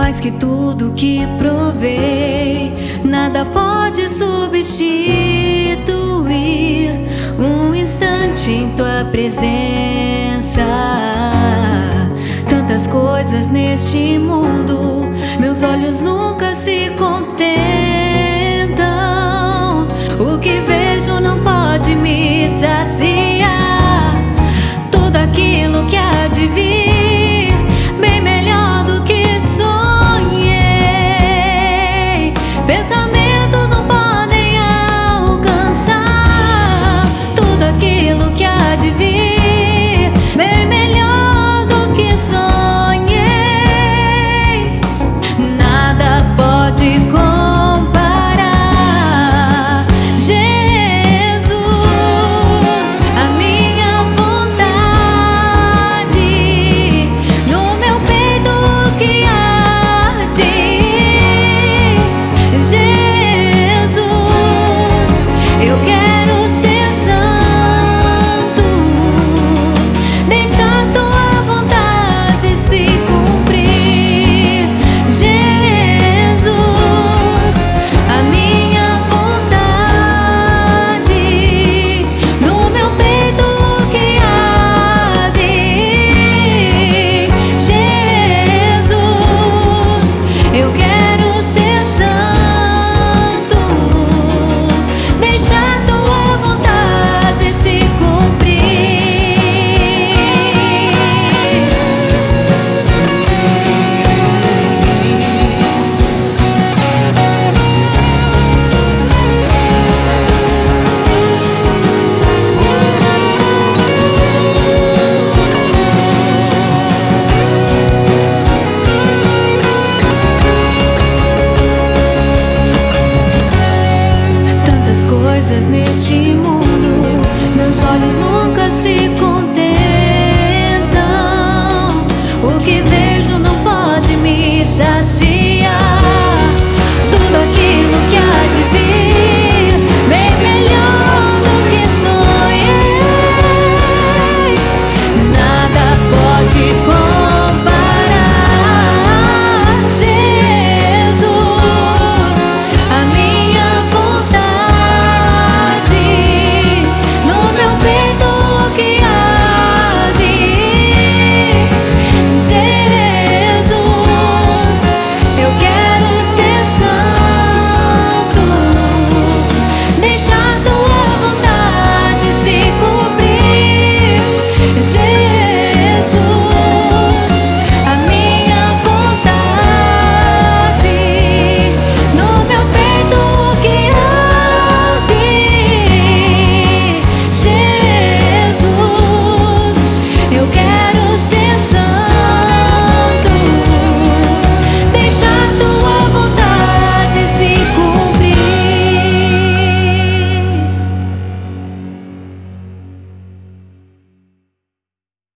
Mais que tudo que provei, nada pode substituir um instante em tua presença. Tantas coisas neste mundo, meus olhos nunca se contentam. O que vejo não pode me saciar. Tudo aquilo que há de vir, bem melhor do que sonhei. Pensamentos não podem alcançar. Tudo aquilo que há de vir, bem melhor do que sonhei. Nada pode comparar. Jesus, a minha vontade, no meu peito que arde. Jesus, eu quero ser santo, deixar tua vontade se cumprir. Jesus, a minha vontade, no meu peito que arde. Jesus, eu quero ser santo, deixar tua vontade se cumprir. Tantas coisas neste mundo, meus olhos nunca se contentam. O que vejo não